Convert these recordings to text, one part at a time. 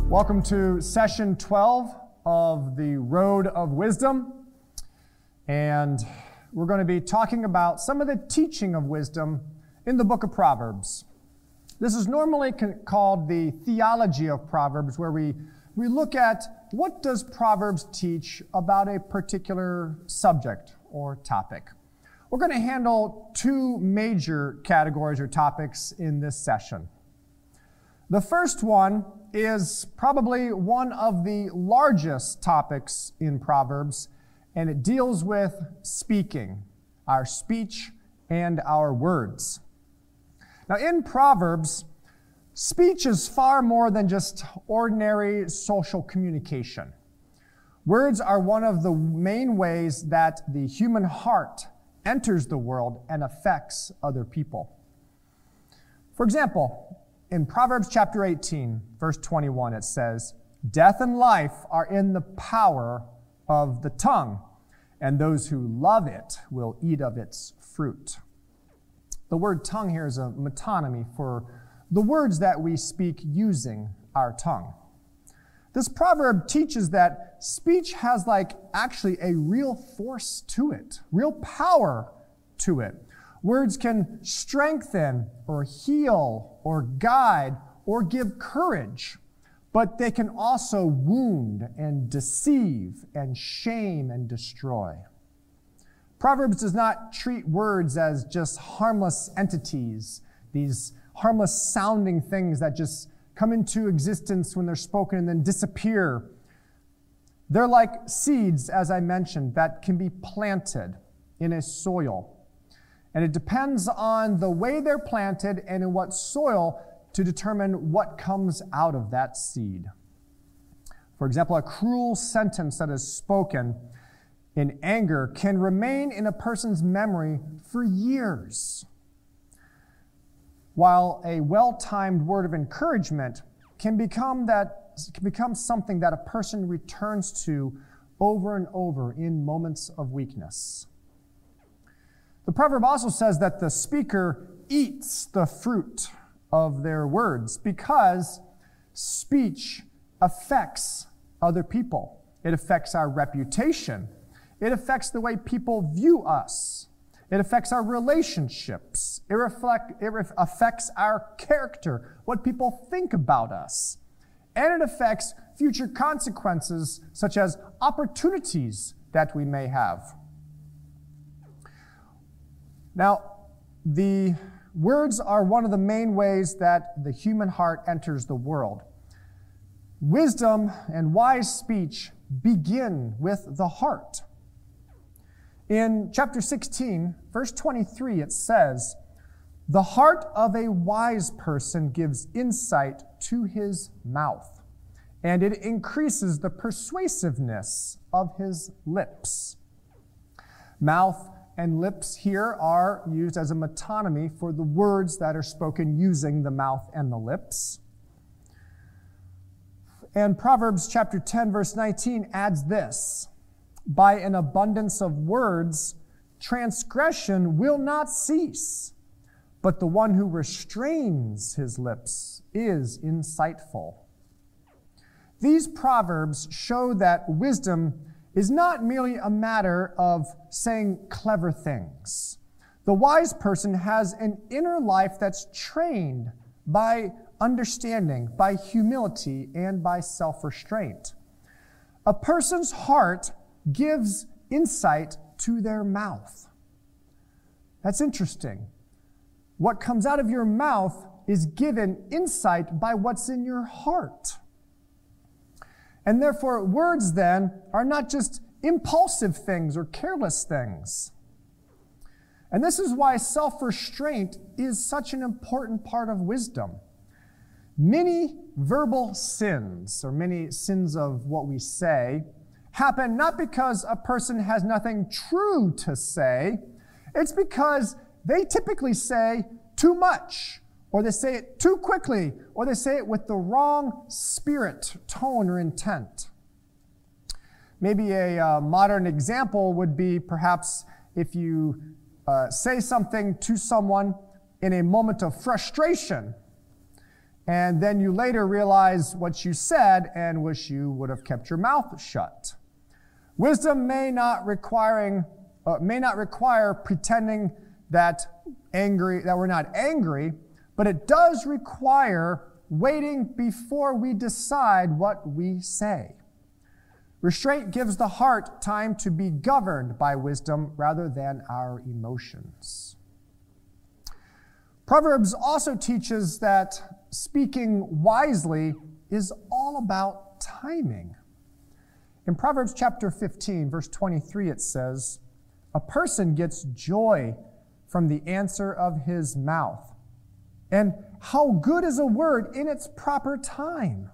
Welcome to session 12 of the Road of Wisdom. And we're going to be talking about some of the teaching of wisdom in the book of Proverbs. This is normally called the theology of Proverbs, where we look at what does Proverbs teach about a particular subject or topic. We're going to handle two major categories or topics in this session. The first one is probably one of the largest topics in Proverbs, and it deals with speaking, our speech and our words. Now, in Proverbs, speech is far more than just ordinary social communication. Words are one of the main ways that the human heart enters the world and affects other people. For example, in Proverbs chapter 18, verse 21, it says, "Death and life are in the power of the tongue, and those who love it will eat of its fruit." The word tongue here is a metonymy for the words that we speak using our tongue. This proverb teaches that speech has actually a real force to it, real power to it. Words can strengthen or heal or guide or give courage, but they can also wound and deceive and shame and destroy. Proverbs does not treat words as just harmless entities, these harmless sounding things that just come into existence when they're spoken and then disappear. They're like seeds, as I mentioned, that can be planted in a soil. And it depends on the way they're planted and in what soil to determine what comes out of that seed. For example, a cruel sentence that is spoken in anger can remain in a person's memory for years, while a well-timed word of encouragement can become something that a person returns to over and over in moments of weakness. The proverb also says that the speaker eats the fruit of their words because speech affects other people. It affects our reputation. It affects the way people view us. It affects our relationships. It affects our character, what people think about us. And it affects future consequences, such as opportunities that we may have. Now, the words are one of the main ways that the human heart enters the world. Wisdom and wise speech begin with the heart. In chapter 16, verse 23, it says, "The heart of a wise person gives insight to his mouth, and it increases the persuasiveness of his lips." Mouth and lips here are used as a metonymy for the words that are spoken using the mouth and the lips. And Proverbs chapter 10, verse 19 adds this, "By an abundance of words, transgression will not cease, but the one who restrains his lips is insightful." These proverbs show that wisdom is not merely a matter of saying clever things. The wise person has an inner life that's trained by understanding, by humility, and by self-restraint. A person's heart gives insight to their mouth. That's interesting. What comes out of your mouth is given insight by what's in your heart. And therefore, words then are not just impulsive things or careless things. And this is why self-restraint is such an important part of wisdom. Many verbal sins, or many sins of what we say, happen not because a person has nothing true to say. It's because they typically say too much, or they say it too quickly, or they say it with the wrong spirit, tone, or intent. Maybe a modern example would be perhaps if you say something to someone in a moment of frustration, and then you later realize what you said and wish you would have kept your mouth shut. Wisdom may not require pretending that we're not angry, but it does require waiting before we decide what we say. Restraint gives the heart time to be governed by wisdom rather than our emotions. Proverbs also teaches that speaking wisely is all about timing. In Proverbs chapter 15, verse 23, it says, "A person gets joy from the answer of his mouth. And how good is a word in its proper time?"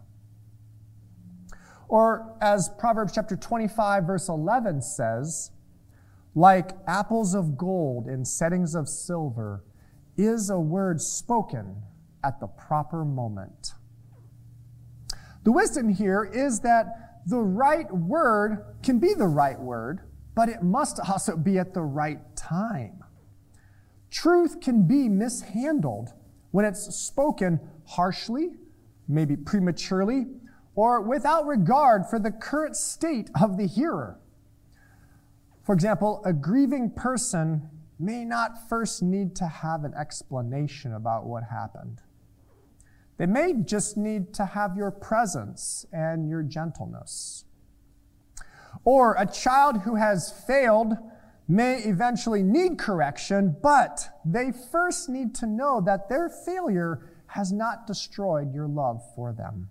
Or as Proverbs chapter 25, verse 11 says, "Like apples of gold in settings of silver is a word spoken at the proper moment." The wisdom here is that the right word can be the right word, but it must also be at the right time. Truth can be mishandled when it's spoken harshly, maybe prematurely, or without regard for the current state of the hearer. For example, a grieving person may not first need to have an explanation about what happened. They may just need to have your presence and your gentleness. Or a child who has failed may eventually need correction, but they first need to know that their failure has not destroyed your love for them.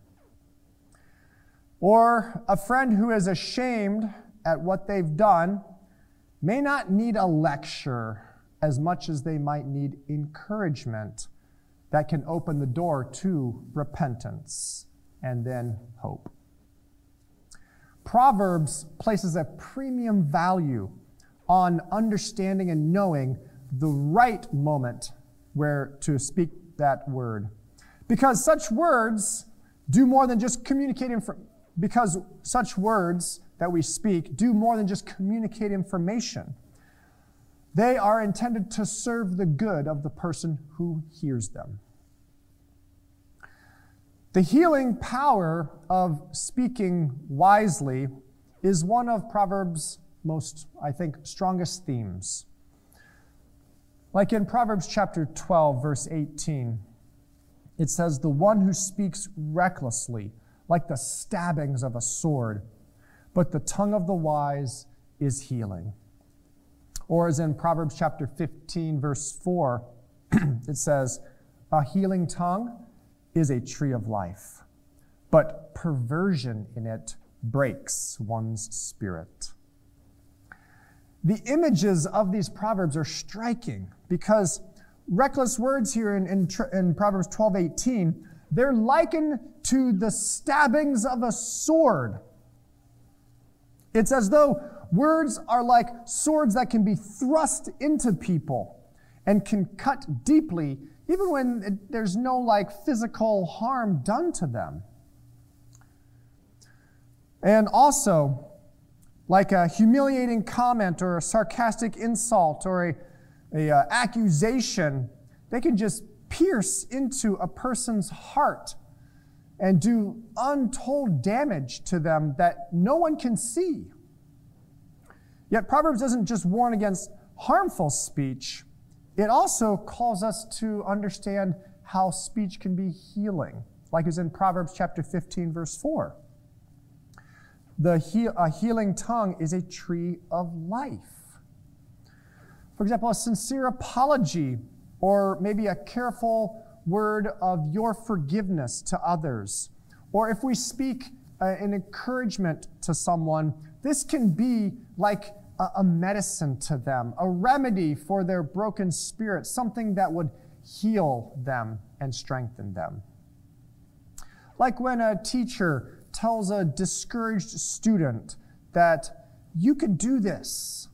Or a friend who is ashamed at what they've done may not need a lecture as much as they might need encouragement that can open the door to repentance and then hope. Proverbs places a premium value on understanding and knowing the right moment where to speak that word. Because such words do more than just communicate because such words that we speak do more than just communicate information. They are intended to serve the good of the person who hears them. The healing power of speaking wisely is one of Proverbs' most, I think, strongest themes. Like in Proverbs chapter 12, verse 18, it says, "The one who speaks recklessly, like the stabbings of a sword, but the tongue of the wise is healing." Or as in Proverbs chapter 15, verse 4, it says, "A healing tongue is a tree of life, but perversion in it breaks one's spirit." The images of these proverbs are striking because reckless words here in Proverbs 12:18, they're likened to the stabbings of a sword. It's as though words are like swords that can be thrust into people and can cut deeply, even when there's no physical harm done to them. And also, like a humiliating comment or a sarcastic insult or a accusation, they can just pierce into a person's heart and do untold damage to them that no one can see. Yet Proverbs doesn't just warn against harmful speech, it also calls us to understand how speech can be healing, like is in Proverbs chapter 15, verse 4. A healing tongue is a tree of life. For example, a sincere apology or maybe a careful word of your forgiveness to others. Or if we speak an encouragement to someone, this can be like a medicine to them, a remedy for their broken spirit, something that would heal them and strengthen them. Like when a teacher tells a discouraged student that you can do this,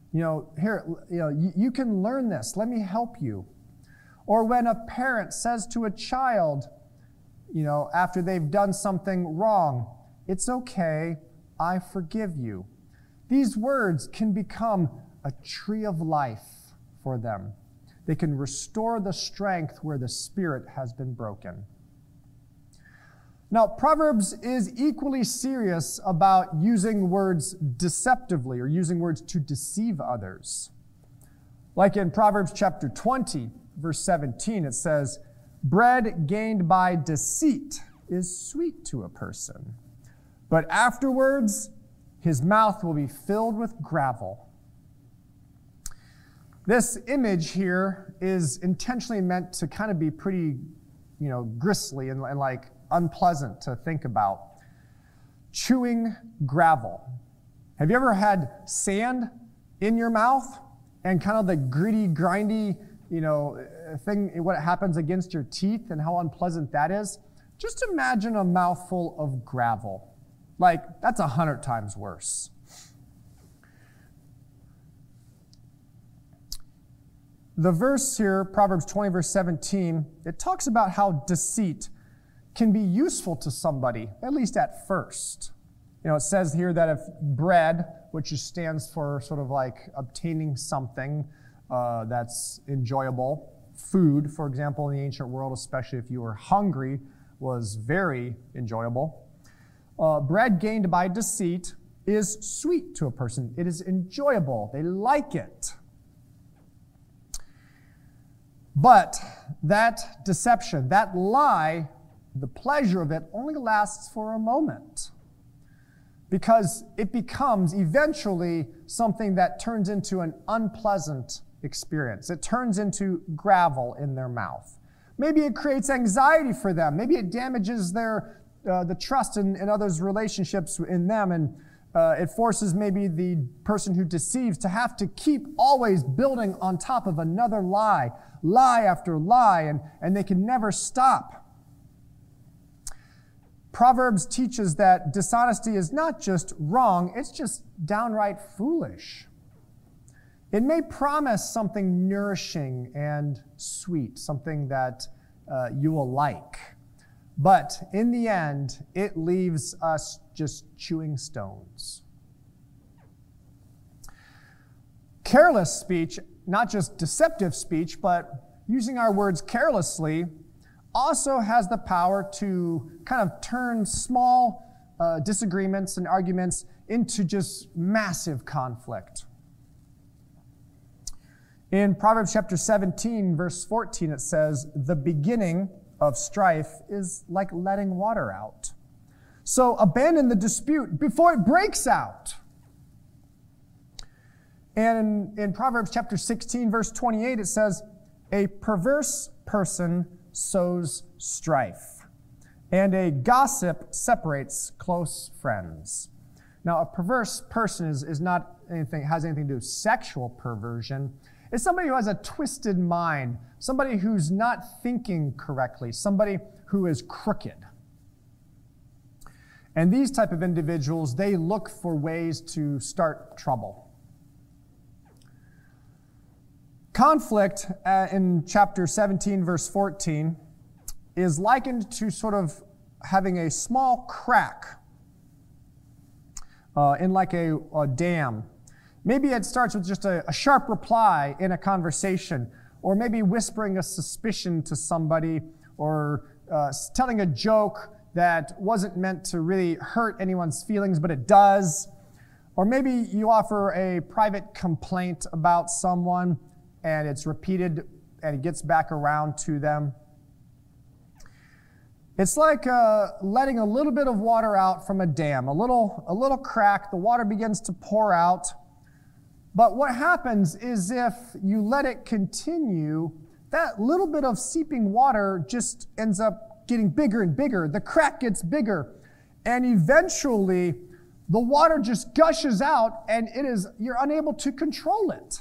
you can learn this, let me help you. Or when a parent says to a child, after they've done something wrong, "It's okay, I forgive you." These words can become a tree of life for them. They can restore the strength where the spirit has been broken. Now, Proverbs is equally serious about using words deceptively or using words to deceive others. Like in Proverbs chapter 20, verse 17, it says, "Bread gained by deceit is sweet to a person, but afterwards his mouth will be filled with gravel." This image here is intentionally meant to kind of be pretty, gristly and like unpleasant to think about. Chewing gravel. Have you ever had sand in your mouth and kind of the gritty, grindy, thing, what happens against your teeth and how unpleasant that is? Just imagine a mouthful of gravel. Like, that's 100 times worse. The verse here, Proverbs 20, verse 17, it talks about how deceit can be useful to somebody, at least at first. It says here that if bread, which stands for sort of like obtaining something that's enjoyable, food, for example, in the ancient world, especially if you were hungry, was very enjoyable. Bread gained by deceit is sweet to a person. It is enjoyable. They like it. But that deception, that lie, the pleasure of it only lasts for a moment, because it becomes eventually something that turns into an unpleasant experience. It turns into gravel in their mouth. Maybe it creates anxiety for them. Maybe it damages the trust in others' relationships in them, and it forces maybe the person who deceives to have to keep always building on top of another lie after lie, and they can never stop. Proverbs teaches that dishonesty is not just wrong, it's just downright foolish. It may promise something nourishing and sweet, something that you will like, but in the end, it leaves us just chewing stones. Careless speech, not just deceptive speech, but using our words carelessly, also has the power to kind of turn small disagreements and arguments into just massive conflict. In Proverbs chapter 17, verse 14, it says, "The beginning of strife is like letting water out. So abandon the dispute before it breaks out." And in Proverbs chapter 16, verse 28, it says, "A perverse person sows strife, and a gossip separates close friends." Now, a perverse person is not has anything to do with sexual perversion. It's somebody who has a twisted mind, somebody who's not thinking correctly, somebody who is crooked. And these type of individuals, they look for ways to start trouble. Conflict in chapter 17, verse 14, is likened to sort of having a small crack in like a dam. Maybe it starts with just a sharp reply in a conversation, or maybe whispering a suspicion to somebody, or telling a joke that wasn't meant to really hurt anyone's feelings, but it does. Or maybe you offer a private complaint about someone, and it's repeated, and it gets back around to them. It's like letting a little bit of water out from a dam, a little crack. The water begins to pour out. But what happens is if you let it continue, that little bit of seeping water just ends up getting bigger and bigger. The crack gets bigger. And eventually, the water just gushes out, and you're unable to control it.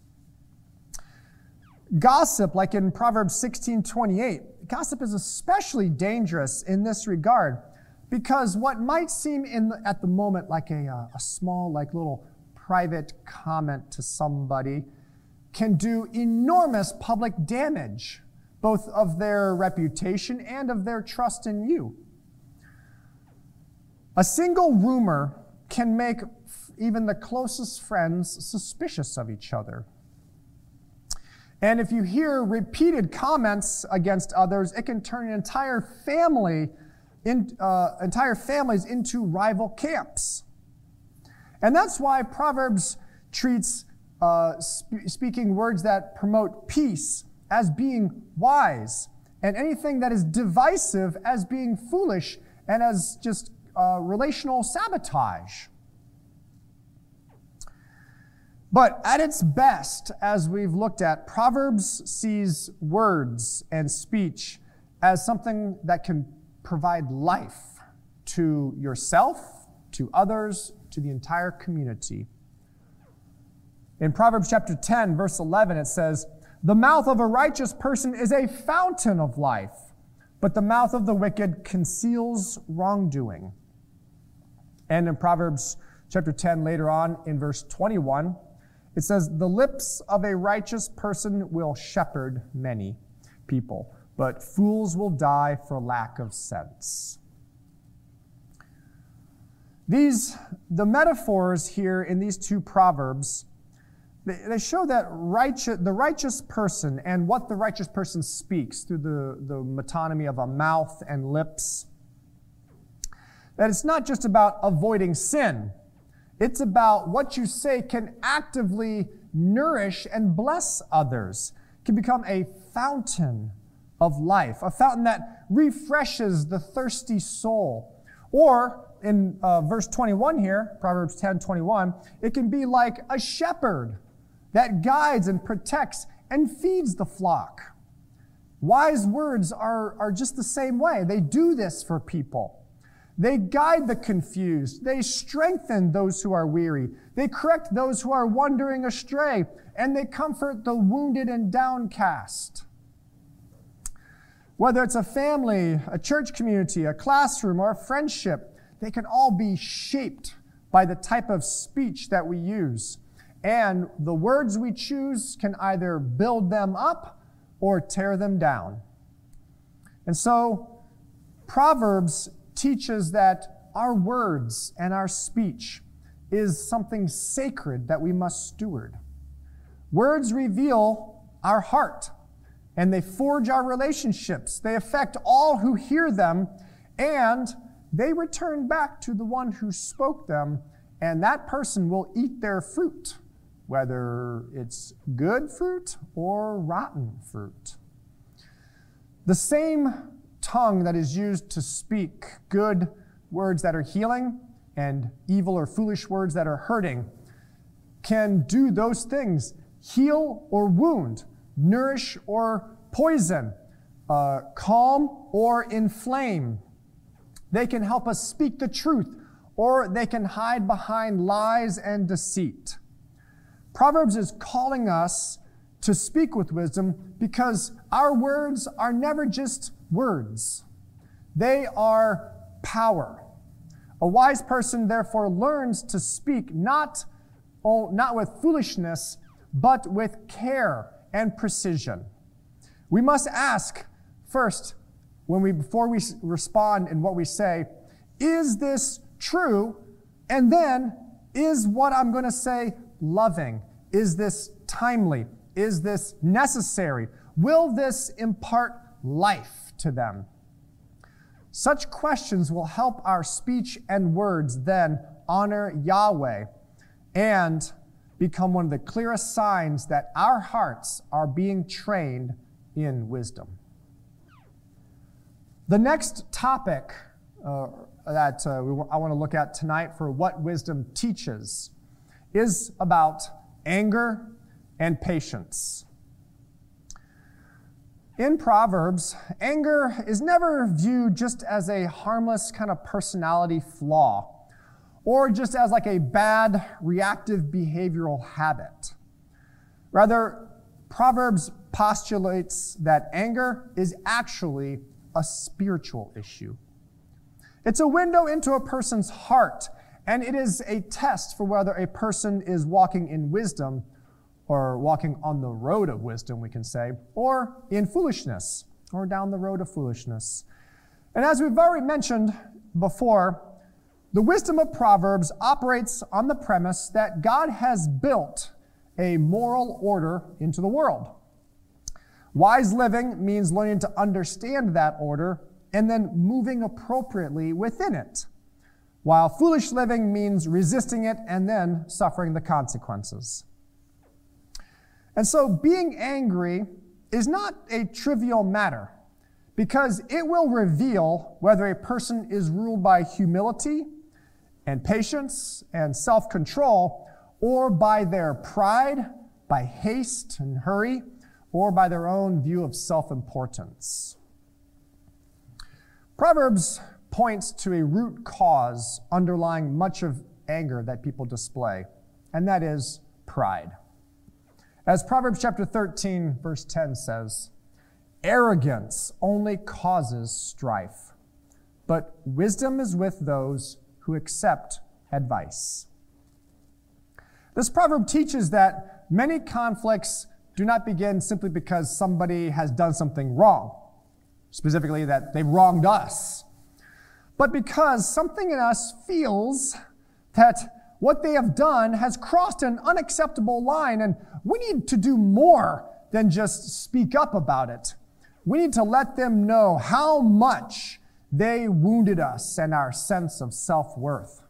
Gossip, like in Proverbs 16:28, gossip is especially dangerous in this regard, because what might seem at the moment like a small, like little private comment to somebody can do enormous public damage, both of their reputation and of their trust in you. A single rumor can make even the closest friends suspicious of each other. And if you hear repeated comments against others, it can turn an entire family entire families into rival camps. And that's why Proverbs treats speaking words that promote peace as being wise, and anything that is divisive as being foolish and as just relational sabotage. But at its best, as we've looked at, Proverbs sees words and speech as something that can provide life to yourself, to others, to the entire community. In Proverbs chapter 10, verse 11, it says, "The mouth of a righteous person is a fountain of life, but the mouth of the wicked conceals wrongdoing." And in Proverbs chapter 10, later on in verse 21, it says, "The lips of a righteous person will shepherd many people, but fools will die for lack of sense." The metaphors here in these two Proverbs, they show that the righteous person and what the righteous person speaks through the metonymy of a mouth and lips, that it's not just about avoiding sin. It's about what you say can actively nourish and bless others, can become a fountain of life, a fountain that refreshes the thirsty soul. Or in verse 21 here, Proverbs 10:21, it can be like a shepherd that guides and protects and feeds the flock. Wise words are just the same way. They do this for people. They guide the confused. They strengthen those who are weary. They correct those who are wandering astray, and they comfort the wounded and downcast. Whether it's a family, a church community, a classroom, or a friendship, they can all be shaped by the type of speech that we use. And the words we choose can either build them up or tear them down. And so, Proverbs teaches that our words and our speech is something sacred that we must steward. Words reveal our heart, and they forge our relationships. They affect all who hear them, and they return back to the one who spoke them, and that person will eat their fruit, whether it's good fruit or rotten fruit. The same tongue that is used to speak good words that are healing and evil or foolish words that are hurting can do those things: heal or wound, nourish or poison, calm or inflame. They can help us speak the truth, or they can hide behind lies and deceit. Proverbs is calling us to speak with wisdom because our words are never just words. They are power. A wise person, therefore, learns to speak not with foolishness, but with care and precision. We must ask first, before we respond in what we say, is this true? And then, is what I'm going to say loving? Is this timely? Is this necessary? Will this impart life to them? Such questions will help our speech and words then honor Yahweh and become one of the clearest signs that our hearts are being trained in wisdom. The next topic that I want to look at tonight for what wisdom teaches is about anger and patience. In Proverbs, anger is never viewed just as a harmless kind of personality flaw or just as like a bad reactive behavioral habit. Rather, Proverbs postulates that anger is actually a spiritual issue. It's a window into a person's heart, and it is a test for whether a person is walking in wisdom or walking on the road of wisdom, we can say, or in foolishness, or down the road of foolishness. And as we've already mentioned before, the wisdom of Proverbs operates on the premise that God has built a moral order into the world. Wise living means learning to understand that order and then moving appropriately within it, while foolish living means resisting it and then suffering the consequences. And so being angry is not a trivial matter, because it will reveal whether a person is ruled by humility and patience and self-control, or by their pride, by haste and hurry, or by their own view of self-importance. Proverbs points to a root cause underlying much of anger that people display, and that is pride. As Proverbs chapter 13, verse 10 says, "Arrogance only causes strife, but wisdom is with those who accept advice." This proverb teaches that many conflicts do not begin simply because somebody has done something wrong, specifically that they've wronged us, but because something in us feels that what they have done has crossed an unacceptable line, and we need to do more than just speak up about it. We need to let them know how much they wounded us and our sense of self-worth.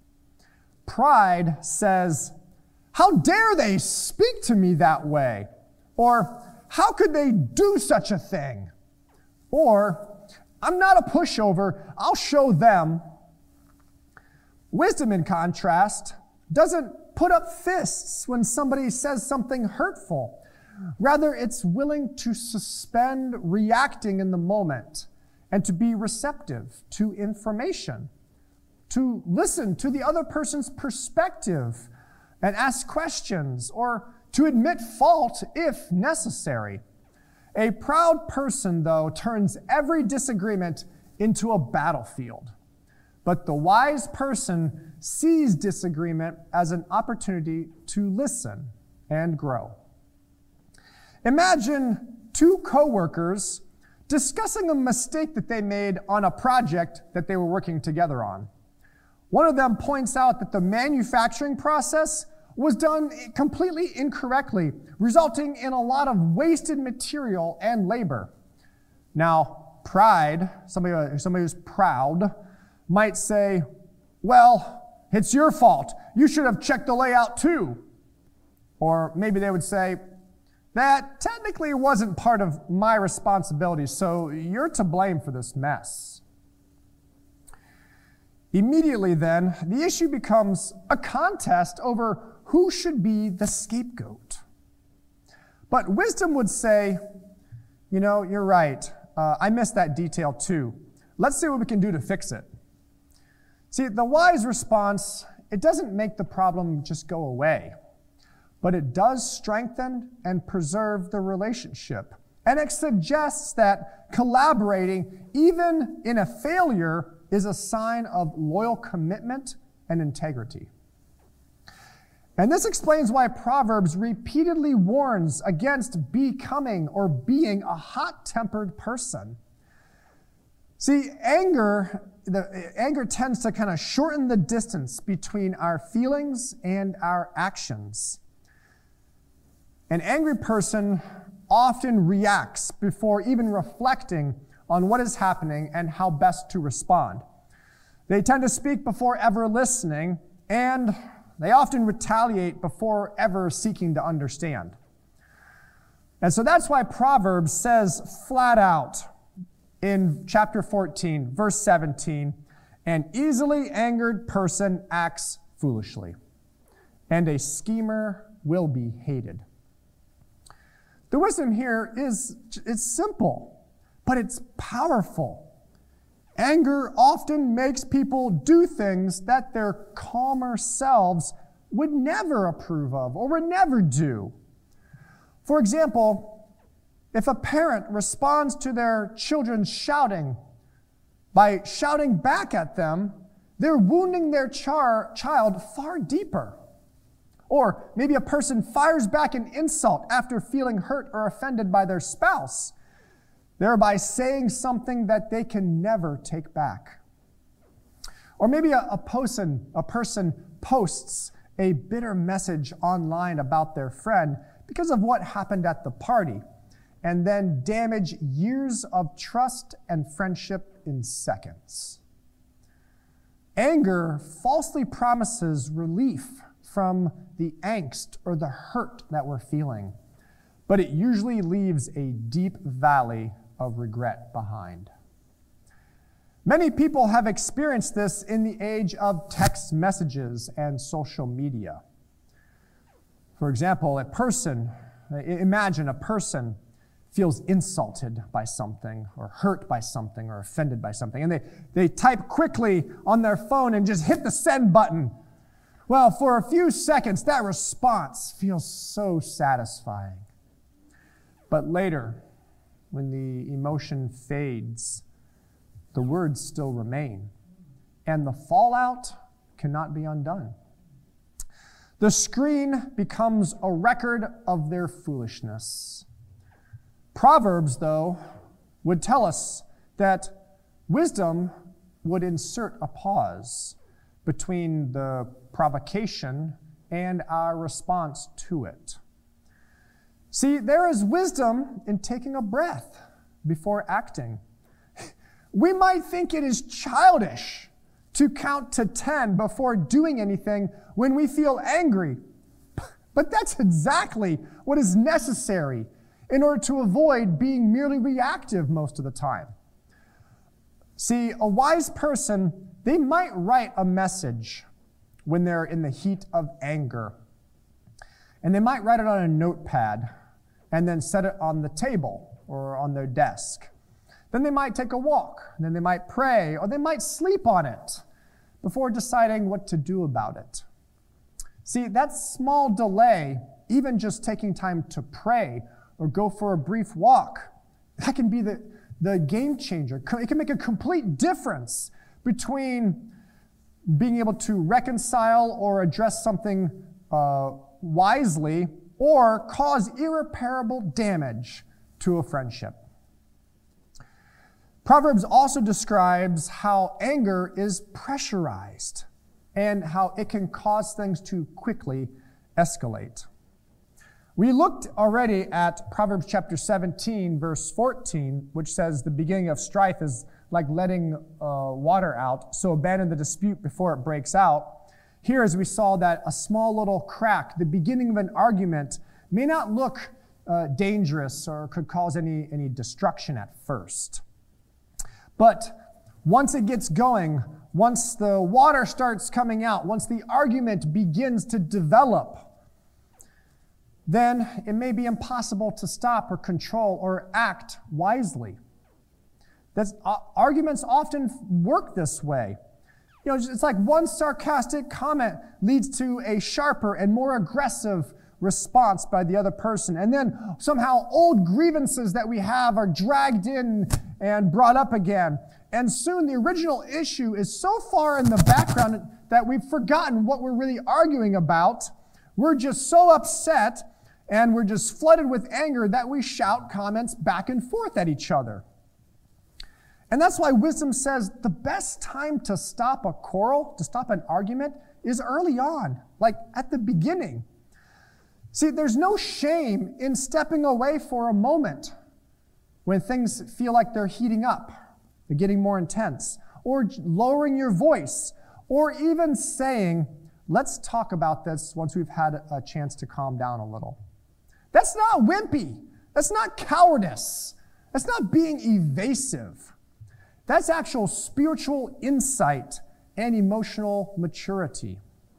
Pride says, "How dare they speak to me that way?" Or, "How could they do such a thing?" Or, "I'm not a pushover, I'll show them." Wisdom, in contrast, doesn't put up fists when somebody says something hurtful. Rather, it's willing to suspend reacting in the moment and to be receptive to information, to listen to the other person's perspective and ask questions, or to admit fault if necessary. A proud person, though, turns every disagreement into a battlefield. But the wise person sees disagreement as an opportunity to listen and grow. Imagine two coworkers discussing a mistake that they made on a project that they were working together on. One of them points out that the manufacturing process was done completely incorrectly, resulting in a lot of wasted material and labor. Now, pride, somebody who's proud, might say, "Well, it's your fault. You should have checked the layout too." Or maybe they would say, "That technically wasn't part of my responsibility, so you're to blame for this mess." Immediately then, the issue becomes a contest over who should be the scapegoat. But wisdom would say, "You're right. I missed that detail too. Let's see what we can do to fix it." See, the wise response, it doesn't make the problem just go away, but it does strengthen and preserve the relationship. And it suggests that collaborating, even in a failure, is a sign of loyal commitment and integrity. And this explains why Proverbs repeatedly warns against becoming or being a hot-tempered person. See, anger tends to kind of shorten the distance between our feelings and our actions. An angry person often reacts before even reflecting on what is happening and how best to respond. They tend to speak before ever listening, and they often retaliate before ever seeking to understand. And so that's why Proverbs says flat out in chapter 14, verse 17, "An easily angered person acts foolishly, and a schemer will be hated." The wisdom here it's simple, but it's powerful. Anger often makes people do things that their calmer selves would never approve of or would never do. For example, if a parent responds to their children shouting by shouting back at them, they're wounding their child far deeper. Or maybe a person fires back an insult after feeling hurt or offended by their spouse, thereby saying something that they can never take back. Or maybe a person posts a bitter message online about their friend because of what happened at the party. and then damage years of trust and friendship in seconds. Anger falsely promises relief from the angst or the hurt that we're feeling, but it usually leaves a deep valley of regret behind. Many people have experienced this in the age of text messages and social media. For example, imagine a person feels insulted by something or hurt by something or offended by something, and they type quickly on their phone and just hit the send button. Well, for a few seconds, that response feels so satisfying. But later, when the emotion fades, the words still remain, and the fallout cannot be undone. The screen becomes a record of their foolishness. Proverbs, though, would tell us that wisdom would insert a pause between the provocation and our response to it. See, there is wisdom in taking a breath before acting. We might think it is childish to count to 10 before doing anything when we feel angry, but that's exactly what is necessary in order to avoid being merely reactive most of the time. See, a wise person, they might write a message when they're in the heat of anger, and they might write it on a notepad and then set it on the table or on their desk. Then they might take a walk, and then they might pray, or they might sleep on it before deciding what to do about it. See, that small delay, even just taking time to pray or go for a brief walk, that can be the game changer. It can make a complete difference between being able to reconcile or address something wisely or cause irreparable damage to a friendship. Proverbs also describes how anger is pressurized and how it can cause things to quickly escalate. We looked already at Proverbs chapter 17, verse 14, which says the beginning of strife is like letting water out, so abandon the dispute before it breaks out. Here, as we saw that a small little crack, the beginning of an argument, may not look dangerous or could cause any destruction at first. But once it gets going, once the water starts coming out, once the argument begins to develop, then it may be impossible to stop or control or act wisely. Arguments often work this way. You know, it's like one sarcastic comment leads to a sharper and more aggressive response by the other person. And then somehow old grievances that we have are dragged in and brought up again. And soon the original issue is so far in the background that we've forgotten what we're really arguing about. We're just so upset and we're just flooded with anger that we shout comments back and forth at each other. And that's why wisdom says the best time to stop a quarrel, to stop an argument, is early on, like at the beginning. See, there's no shame in stepping away for a moment when things feel like they're heating up, they're getting more intense, or lowering your voice, or even saying, let's talk about this once we've had a chance to calm down a little. That's not wimpy. That's not cowardice. That's not being evasive. That's actual spiritual insight and emotional maturity.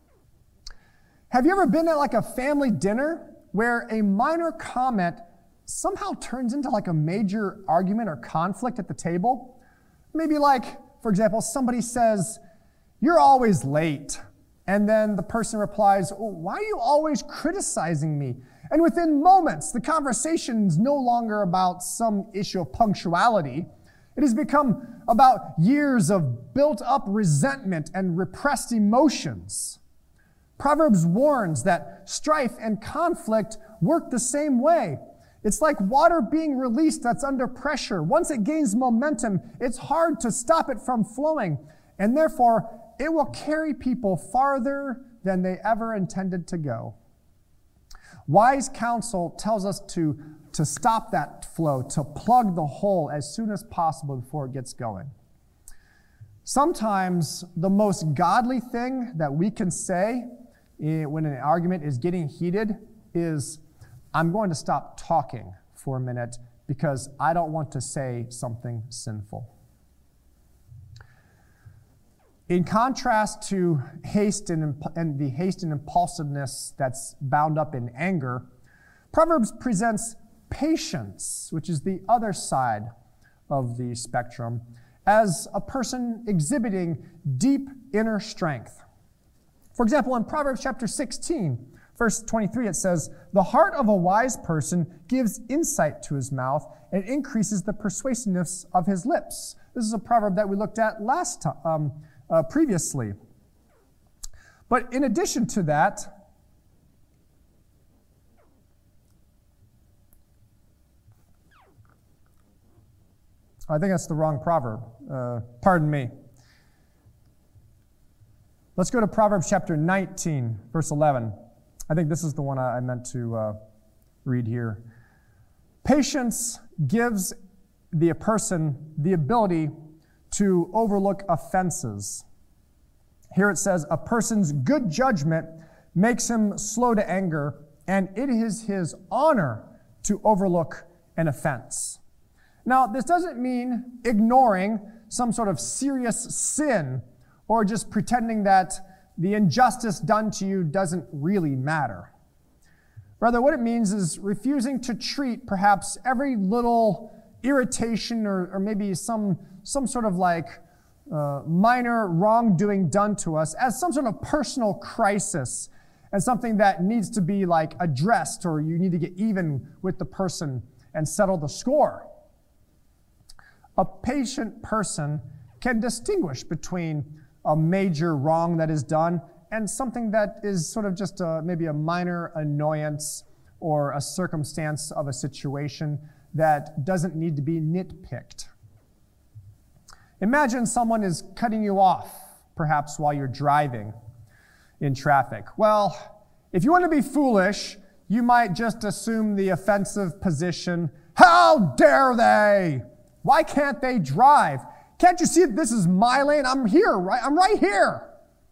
Have you ever been at like a family dinner where a minor comment somehow turns into like a major argument or conflict at the table? Maybe like, for example, somebody says, "You're always late." And then the person replies, "Oh, why are you always criticizing me?" And within moments, the conversation is no longer about some issue of punctuality. It has become about years of built-up resentment and repressed emotions. Proverbs warns that strife and conflict work the same way. It's like water being released that's under pressure. Once it gains momentum, it's hard to stop it from flowing, and therefore, it will carry people farther than they ever intended to go. Wise counsel tells us to to stop that flow, to plug the hole as soon as possible before it gets going. Sometimes the most godly thing that we can say when an argument is getting heated is, I'm going to stop talking for a minute because I don't want to say something sinful. In contrast to haste and the haste and impulsiveness that's bound up in anger, Proverbs presents patience, which is the other side of the spectrum, as a person exhibiting deep inner strength. For example, in Proverbs chapter 16, verse 23, it says, "The heart of a wise person gives insight to his mouth and increases the persuasiveness of his lips." This is a proverb that we looked at previously. But in addition to that, I think that's the wrong proverb. Pardon me. Let's go to Proverbs chapter 19, verse 11. I think this is the one I meant to read here. Patience gives the person the ability to overlook offenses. Here it says, "A person's good judgment makes him slow to anger, and it is his honor to overlook an offense." Now, this doesn't mean ignoring some sort of serious sin or just pretending that the injustice done to you doesn't really matter. Rather, what it means is refusing to treat perhaps every little irritation or maybe some sort of minor wrongdoing done to us as some sort of personal crisis and something that needs to be addressed, or you need to get even with the person and settle the score. A patient person can distinguish between a major wrong that is done and something that is sort of just maybe a minor annoyance or a circumstance of a situation that doesn't need to be nitpicked. Imagine someone is cutting you off, perhaps while you're driving in traffic. Well, if you want to be foolish, you might just assume the offensive position. How dare they? Why can't they drive? Can't you see that this is my lane? I'm here, right? I'm right here.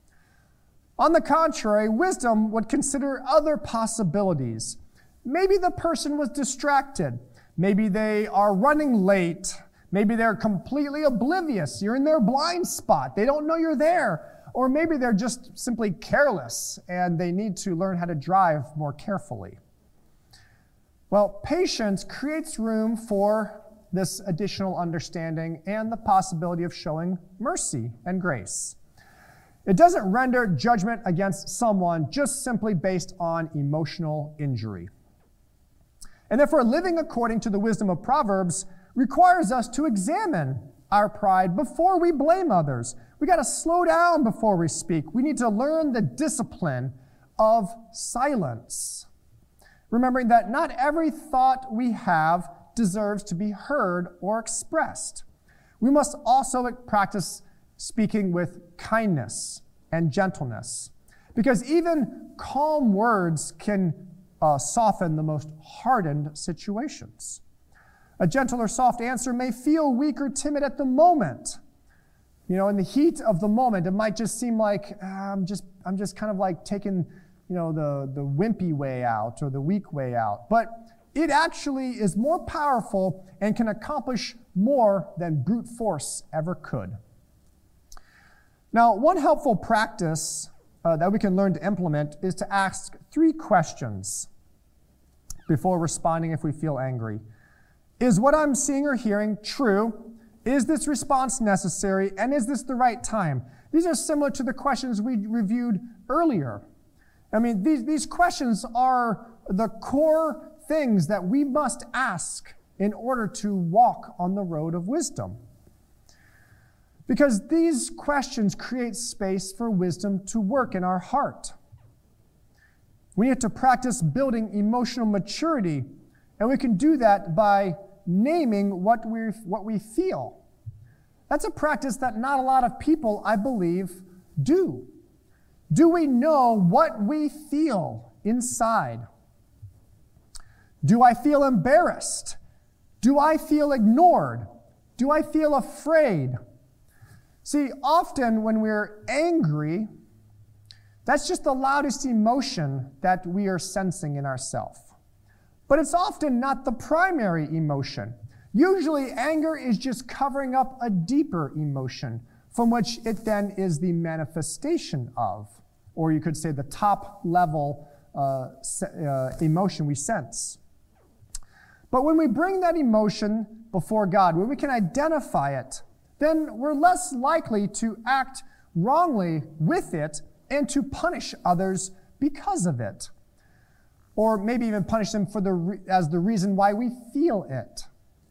On the contrary, wisdom would consider other possibilities. Maybe the person was distracted. Maybe they are running late. Maybe they're completely oblivious. You're in their blind spot. They don't know you're there. Or maybe they're just simply careless and they need to learn how to drive more carefully. Well, patience creates room for this additional understanding and the possibility of showing mercy and grace. It doesn't render judgment against someone just simply based on emotional injury. And therefore, living according to the wisdom of Proverbs requires us to examine our pride before we blame others. We got to slow down before we speak. We need to learn the discipline of silence, remembering that not every thought we have deserves to be heard or expressed. We must also practice speaking with kindness and gentleness, because even calm words can soften the most hardened situations. A gentle or soft answer may feel weak or timid at the moment. In the heat of the moment, it might just seem like I'm just kind of like taking, the wimpy way out or the weak way out. But it actually is more powerful and can accomplish more than brute force ever could. Now, one helpful practice that we can learn to implement is to ask 3 questions before responding if we feel angry. Is what I'm seeing or hearing true? Is this response necessary? And is this the right time? These are similar to the questions we reviewed earlier. I mean, these questions are the core things that we must ask in order to walk on the road of wisdom. Because these questions create space for wisdom to work in our heart. We need to practice building emotional maturity, and we can do that by naming what we feel. That's a practice that not a lot of people, I believe, do. Do we know what we feel inside? Do I feel embarrassed? Do I feel ignored? Do I feel afraid? See, often when we're angry, that's just the loudest emotion that we are sensing in ourselves. But it's often not the primary emotion. Usually anger is just covering up a deeper emotion from which it then is the manifestation of, or you could say the top level emotion we sense. But when we bring that emotion before God, when we can identify it, then we're less likely to act wrongly with it and to punish others because of it. Or maybe even punish them for as the reason why we feel it.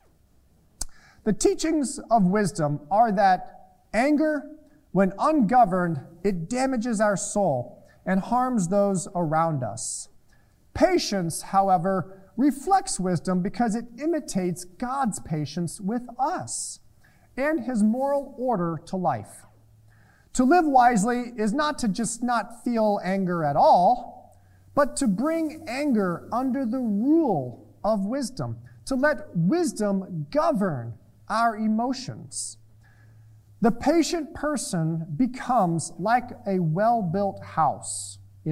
The teachings of wisdom are that anger, when ungoverned, it damages our soul and harms those around us. Patience, however, reflects wisdom because it imitates God's patience with us and his moral order to life. To live wisely is not to just not feel anger at all, but to bring anger under the rule of wisdom, to let wisdom govern our emotions. The patient person becomes like a well-built house in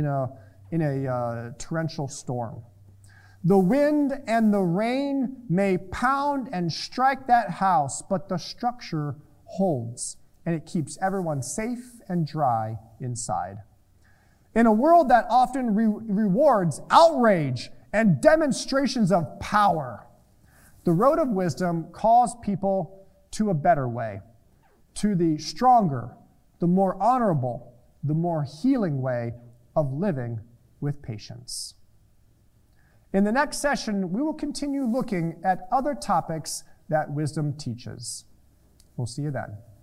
a torrential storm. The wind and the rain may pound and strike that house, but the structure holds, and it keeps everyone safe and dry inside. In a world that often rewards outrage and demonstrations of power, the road of wisdom calls people to a better way, to the stronger, the more honorable, the more healing way of living with patience. In the next session, we will continue looking at other topics that wisdom teaches. We'll see you then.